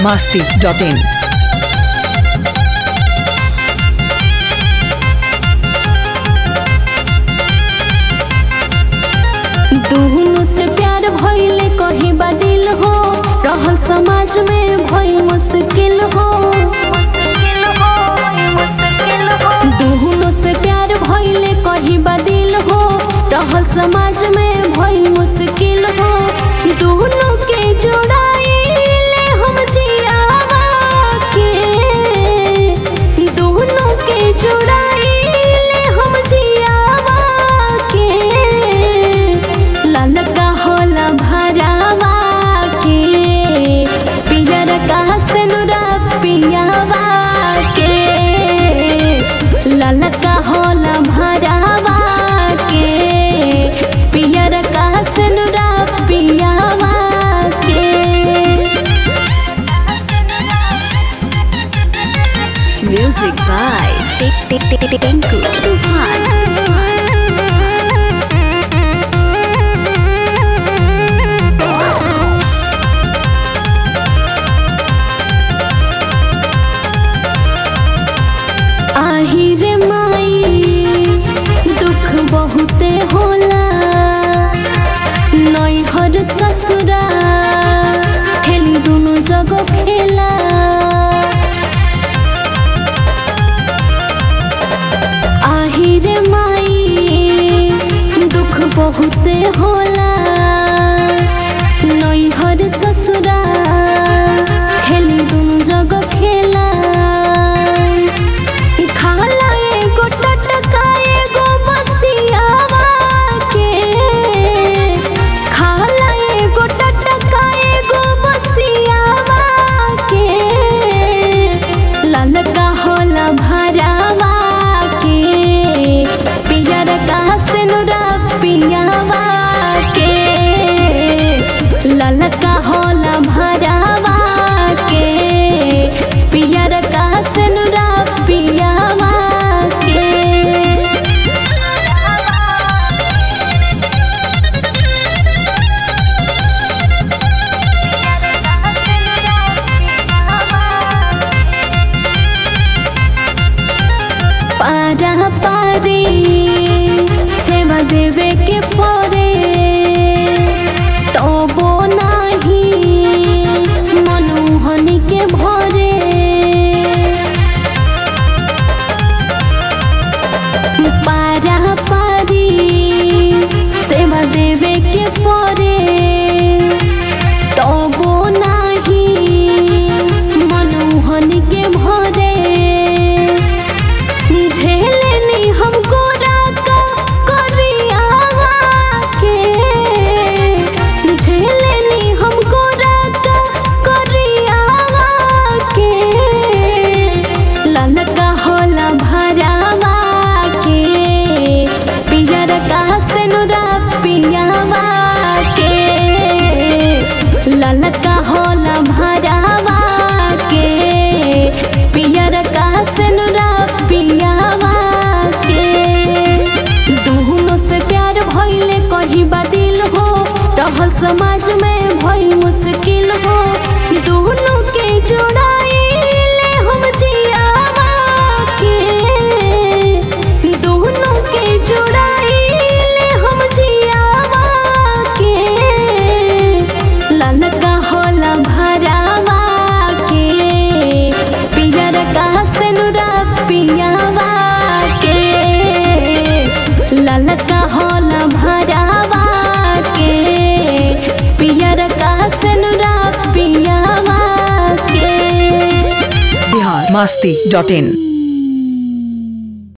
biharmasti.in दोनों से प्यार भइले कहीं बदिल हो रहल समाज में भइल मुश्किल हो। दोनों से प्यार भइले कहीं बदिल हो रहल समाज में भइल मुश्किल हो। दोनों के जोड़ाइले हम जियावा के, दोनों के जोड़ाइले हम जियावा के। ललका होला भरावा के पियर का सनुरा पियावा के। ललका होला भरावा के पियर का सनुरा पियावा के। Music by Tinku Tufan. आही रे माई दुख बहुते होला नैहर ससुरा खेली दोनों जगह खेला। आही रे माई दुख बहुते होला नैहर ससुरा खेली दोनों जगह खेला। खाला एगो टटका एगो बसियावा के, खाला एगो टटका एगो बसियावा के। ललका होला भरावा के पियर का सनुरा पियावा के। ललका होला भरावा के पियर का सनुरा पियावा के। पारा पारी सेवा देवे के पड़े तबो नाही मनोहनी के भरे। पारा पारी सेवा देवे के पड़े तबो नाही मनोहनी के भरे। झेलनी हमको राका करियावा के, झेलनी हमको राका करियावा के। ललका होला भरावा के पियर का सनुरा पियावा के। ललका होला भरावा के पियर का सनुरा पियावा के। दोनों से प्यार भइले कहीं बदिल हो रहल समाज में भइल मुश्किल हो। दोनों के जोड़ाइले हम जियावा के, दोनों के जोड़ाइले हम जियावा के। ललका होला भरावा के पियर का सनुरा पियावा के। ललका होला भरावा के पियर का सनुरा पियावा के। biharmasti.in